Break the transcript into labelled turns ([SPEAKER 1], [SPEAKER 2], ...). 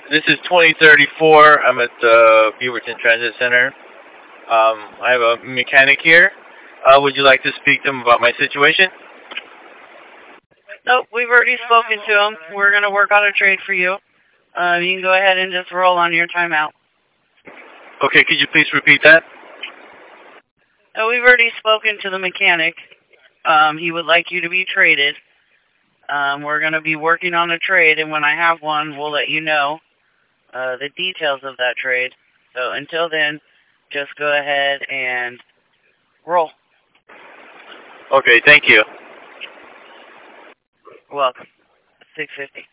[SPEAKER 1] This is 2034. I'm at the Beaverton Transit Center. I have a mechanic here. Would you like to speak to him about my situation?
[SPEAKER 2] Nope, we've already spoken to him. We're going to work on a trade for you. You can go ahead and just roll on your timeout.
[SPEAKER 1] Okay, could you please repeat that?
[SPEAKER 2] No, we've already spoken to the mechanic. He would like you to be traded. We're going to be working on a trade, and when I have one, we'll let you know the details of that trade. So until then, just go ahead and roll.
[SPEAKER 1] Okay, thank you.
[SPEAKER 2] Welcome. 650.